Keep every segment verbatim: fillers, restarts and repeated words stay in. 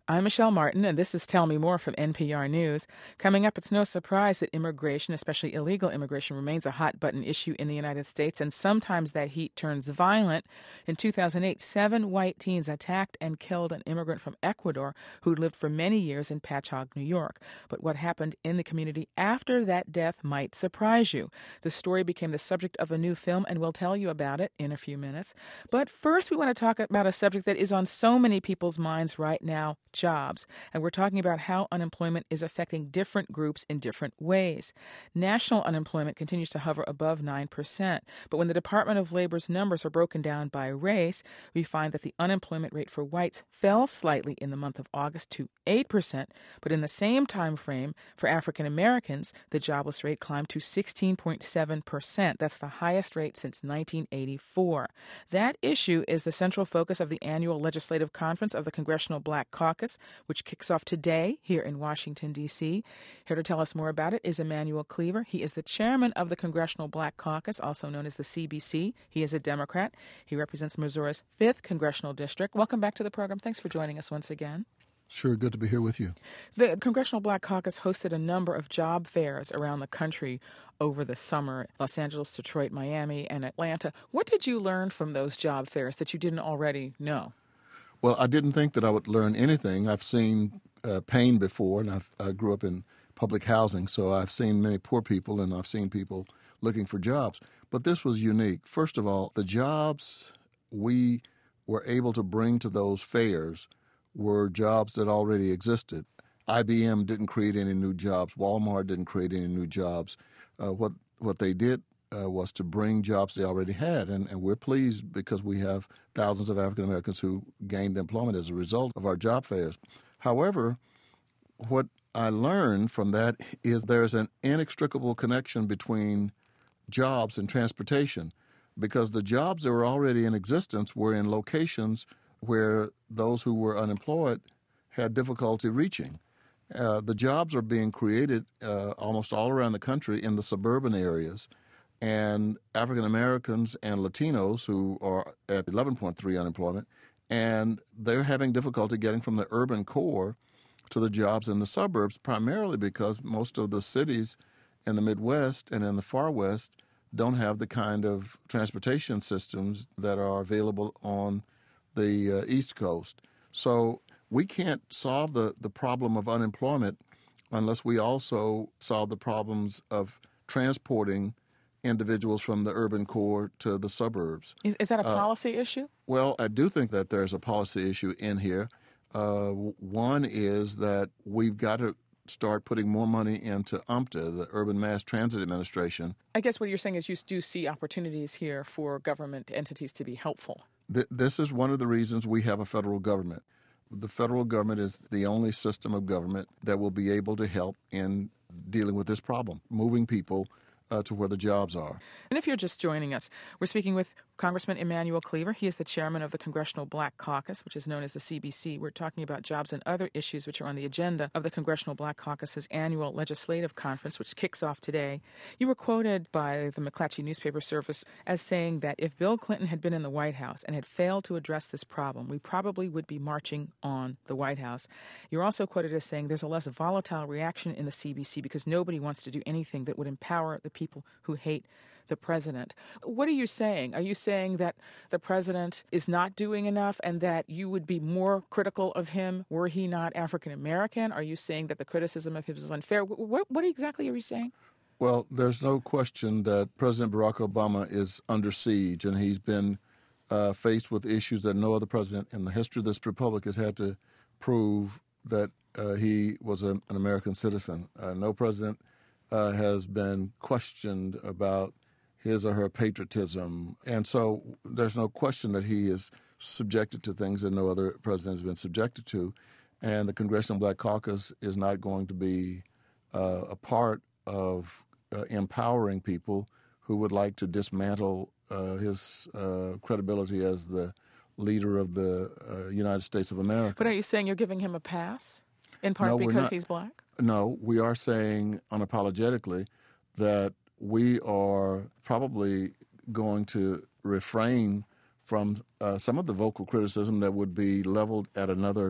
I'm Michelle Martin, and this is Tell Me More from N P R News. Coming up, it's no surprise that immigration, especially illegal immigration, remains a hot-button issue in the United States, and sometimes that heat turns violent. In two thousand eight, seven white teens attacked and killed an immigrant from Ecuador who lived for many years in Patchogue, New York. But what happened in the community after that death might surprise you. The story became the subject of a new film, and we'll tell you about it in a few minutes. But first, we want to talk about a subject that is on so many people's minds right now, jobs. And we're talking about how unemployment is affecting different groups in different ways. National unemployment continues to hover above nine percent. But when the Department of Labor's numbers are broken down by race, we find that the unemployment rate for whites fell slightly in the month of August to eight percent. But in the same time frame, for African Americans, the jobless rate climbed to sixteen point seven percent. That's the highest rate since nineteen eighty-four. That issue is the central focus of the annual legislative conference of the Congressional Black Caucus, which kicks off today here in Washington, D C Here to tell us more about it is Emanuel Cleaver. He is the chairman of the Congressional Black Caucus, also known as the C B C. He is a Democrat. He represents Missouri's fifth Congressional District. Welcome back to the program. Thanks for joining us once again. Sure, good to be here with you. The Congressional Black Caucus hosted a number of job fairs around the country over the summer: Los Angeles, Detroit, Miami, and Atlanta. What did you learn from those job fairs that you didn't already know? Well, I didn't think that I would learn anything. I've seen uh, pain before, and I've, I grew up in public housing, so I've seen many poor people, and I've seen people looking for jobs. But this was unique. First of all, the jobs we were able to bring to those fairs were jobs that already existed. I B M didn't create any new jobs. Walmart didn't create any new jobs. Uh, what what they did uh, was to bring jobs they already had, and, and we're pleased because we have thousands of African Americans who gained employment as a result of our job fairs. However, what I learned from that is there's an inextricable connection between jobs and transportation, because the jobs that were already in existence were in locations where those who were unemployed had difficulty reaching. Uh, the jobs are being created uh, almost all around the country in the suburban areas, and African Americans and Latinos who are at eleven point three unemployment, and they're having difficulty getting from the urban core to the jobs in the suburbs, primarily because most of the cities in the Midwest and in the far West don't have the kind of transportation systems that are available on the uh, East Coast. So we can't solve the, the problem of unemployment unless we also solve the problems of transporting individuals from the urban core to the suburbs. Is, is that a policy uh, issue? Well, I do think that there's a policy issue in here. Uh, one is that we've got to start putting more money into UMTA, the Urban Mass Transit Administration. I guess what you're saying is you do see opportunities here for government entities to be helpful. Th- this is one of the reasons we have a federal government. The federal government is the only system of government that will be able to help in dealing with this problem, moving people Uh, to where the jobs are. And if you're just joining us, we're speaking with Congressman Emanuel Cleaver. He is the chairman of the Congressional Black Caucus, which is known as the C B C. We're talking about jobs and other issues which are on the agenda of the Congressional Black Caucus's annual legislative conference, which kicks off today. You were quoted by the McClatchy newspaper service as saying that if Bill Clinton had been in the White House and had failed to address this problem, we probably would be marching on the White House. You're also quoted as saying there's a less volatile reaction in the C B C because nobody wants to do anything that would empower the people who hate the president. What are you saying? Are you saying that the president is not doing enough and that you would be more critical of him were he not African American? Are you saying that the criticism of him is unfair? What, what exactly are you saying? Well, there's no question that President Barack Obama is under siege, and he's been uh, faced with issues that no other president in the history of this republic has had to prove that uh, he was a, an American citizen. Uh, no president Uh, has been questioned about his or her patriotism. And so there's no question that he is subjected to things that no other president has been subjected to. And the Congressional Black Caucus is not going to be uh, a part of uh, empowering people who would like to dismantle uh, his uh, credibility as the leader of the uh, United States of America. But are you saying you're giving him a pass, in part No, because not. he's black? No, we are saying unapologetically that we are probably going to refrain from uh, some of the vocal criticism that would be leveled at another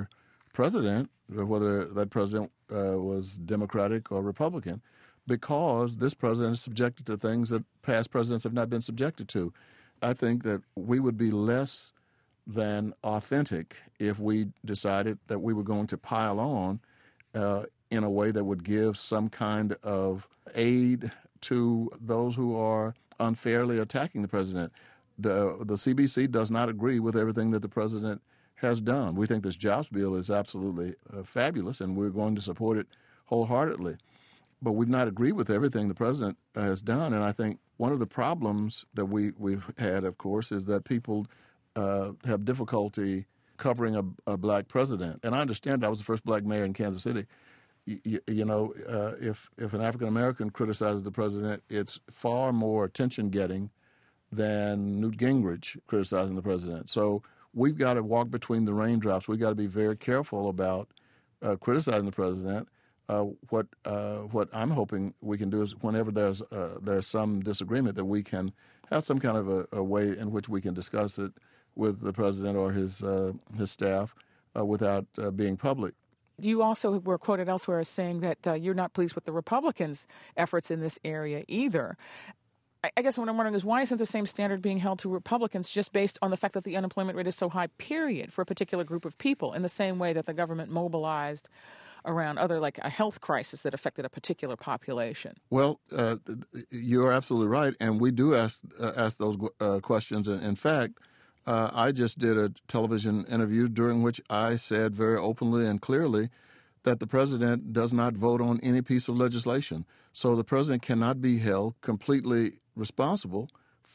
president, whether that president uh, was Democratic or Republican, because this president is subjected to things that past presidents have not been subjected to. I think that we would be less than authentic if we decided that we were going to pile on uh, in a way that would give some kind of aid to those who are unfairly attacking the president. The, the C B C does not agree with everything that the president has done. We think this jobs bill is absolutely uh, fabulous, and we're going to support it wholeheartedly. But we've not agreed with everything the president has done, and I think one of the problems that we, we've had, of course, is that people uh, have difficulty covering a, a black president. And I understand I was the first black mayor in Kansas City. You, you know, uh, if, if an African-American criticizes the president, it's far more attention-getting than Newt Gingrich criticizing the president. So we've got to walk between the raindrops. We've got to be very careful about uh, criticizing the president. Uh, what uh, what I'm hoping we can do is whenever there's uh, there's some disagreement, that we can have some kind of a, a way in which we can discuss it with the president or his uh, his staff uh, without uh, being public. You also were quoted elsewhere as saying that uh, you're not pleased with the Republicans' efforts in this area either. I, I guess what I'm wondering is, why isn't the same standard being held to Republicans just based on the fact that the unemployment rate is so high, period, for a particular group of people, in the same way that the government mobilized around other, like a health crisis that affected a particular population? Well, uh, you're absolutely right, and we do ask uh, ask those uh, questions. In fact, uh, I just did a television interview during which I said very openly and clearly that the president does not vote on any piece of legislation. So the president cannot be held completely responsible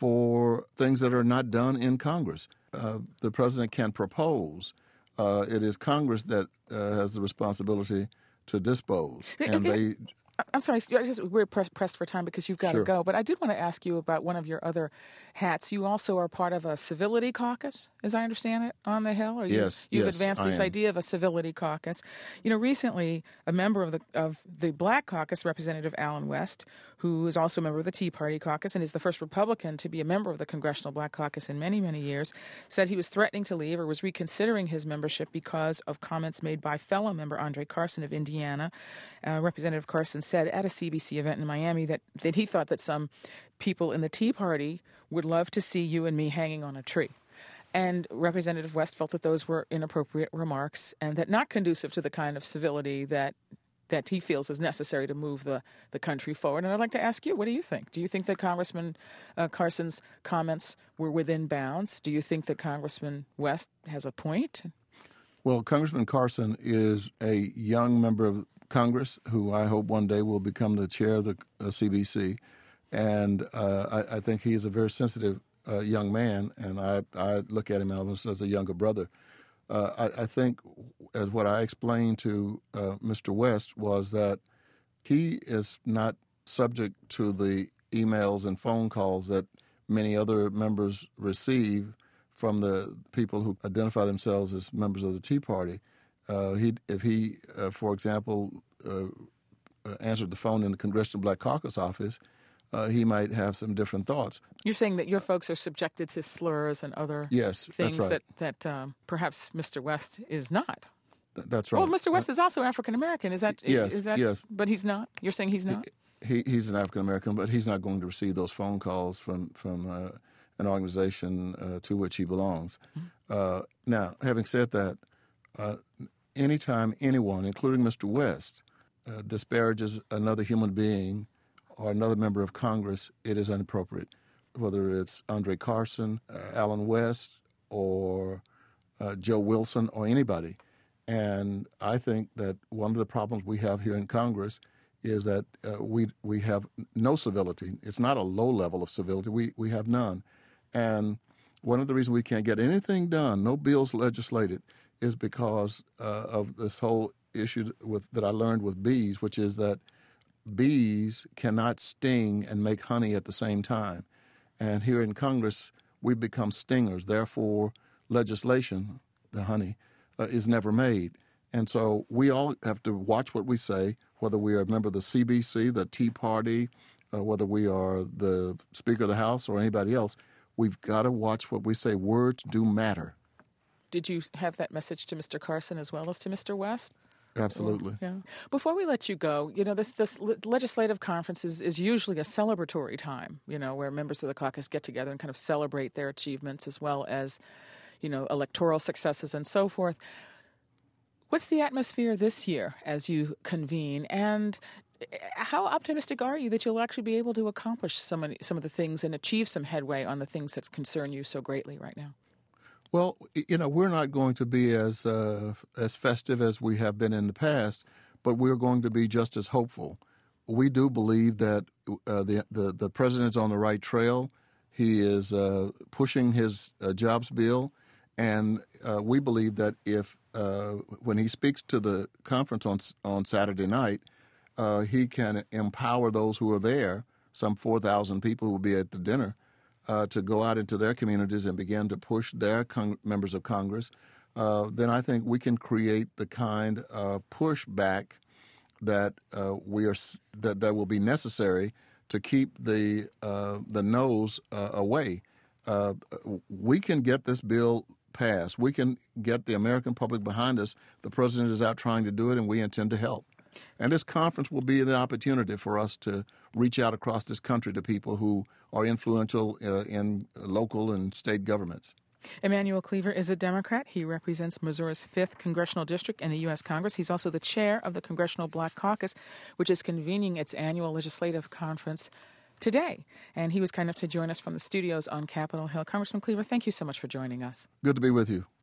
for things that are not done in Congress. Uh, the president can propose. Uh, it is Congress that uh, has the responsibility to dispose, and they. I'm sorry, I just, we're pressed for time because you've got Sure. to go. But I did want to ask you about one of your other hats. You also are part of a civility caucus, as I understand it, on the Hill. Or you, Yes, You've yes, advanced I this am. idea of a civility caucus. You know, recently, a member of the of the Black Caucus, Representative Alan West, who is also a member of the Tea Party caucus and is the first Republican to be a member of the Congressional Black Caucus in many, many years, said he was threatening to leave or was reconsidering his membership because of comments made by fellow member Andre Carson of Indiana. Uh, Representative Carson said at a C B C event in Miami that, that he thought that some people in the Tea Party would love to see you and me hanging on a tree. And Representative West felt that those were inappropriate remarks and that not conducive to the kind of civility that that he feels is necessary to move the, the country forward. And I'd like to ask you, what do you think? Do you think that Congressman uh, Carson's comments were within bounds? Do you think that Congressman West has a point? Well, Congressman Carson is a young member of Congress who I hope one day will become the chair of the uh, C B C. And uh, I, I think he is a very sensitive uh, young man, and I, I look at him almost as a younger brother. Uh, I, I think, as what I explained to uh, Mister West, was that he is not subject to the emails and phone calls that many other members receive from the people who identify themselves as members of the Tea Party. Uh, he, if he, uh, for example, uh, uh, answered the phone in the Congressional Black Caucus office, uh, he might have some different thoughts. You're saying that your folks are subjected to slurs and other yes, things that's right. that, that um, perhaps Mister West is not. Th- that's right. Well, Mister West is also African American. Is that yes, is that yes. But he's not? You're saying he's not? He, he's an African American, but he's not going to receive those phone calls from, from uh, an organization uh, to which he belongs. Mm-hmm. Uh, now, having said that, uh, anytime anyone, including Mister West, uh, disparages another human being or another member of Congress, it is inappropriate, whether it's Andre Carson, uh, Alan West, or uh, Joe Wilson, or anybody. And I think that one of the problems we have here in Congress is that uh, we we have no civility. It's not a low level of civility. We, we have none. And one of the reasons we can't get anything done, no bills legislated, is because uh, of this whole issue with that I learned with bees, which is that bees cannot sting and make honey at the same time. And here in Congress, we've become stingers. Therefore, legislation, the honey, uh, is never made. And so we all have to watch what we say, whether we are a member of the C B C, the Tea Party, uh, whether we are the Speaker of the House or anybody else. We've got to watch what we say. Words do matter. did you have that message to Mister Carson as well as to Mister West? Absolutely. Yeah. Before we let you go, you know, this this legislative conference is, is usually a celebratory time, you know, where members of the caucus get together and kind of celebrate their achievements as well as, you know, electoral successes and so forth. What's the atmosphere this year as you convene, and how optimistic are you that you'll actually be able to accomplish some of, some of the things and achieve some headway on the things that concern you so greatly right now? Well, you know, we're not going to be as uh, as festive as we have been in the past, but we're going to be just as hopeful. We do believe that uh, the, the the president's on the right trail. He is uh, pushing his uh, jobs bill, and uh, we believe that if uh, when he speaks to the conference on on Saturday night, uh, he can empower those who are there. Some four thousand people who will be at the dinner. Uh, to go out into their communities and begin to push their con- members of Congress, uh, then I think we can create the kind of pushback that uh, we are that, that will be necessary to keep the uh, the no's uh, away. Uh, we can get this bill passed. We can get the American public behind us. The president is out trying to do it, and we intend to help. And this conference will be an opportunity for us to reach out across this country to people who are influential uh, in local and state governments. Emanuel Cleaver is a Democrat. He represents Missouri's fifth Congressional District in the U S Congress. He's also the chair of the Congressional Black Caucus, which is convening its annual legislative conference today. And he was kind enough to join us from the studios on Capitol Hill. Congressman Cleaver, thank you so much for joining us. Good to be with you.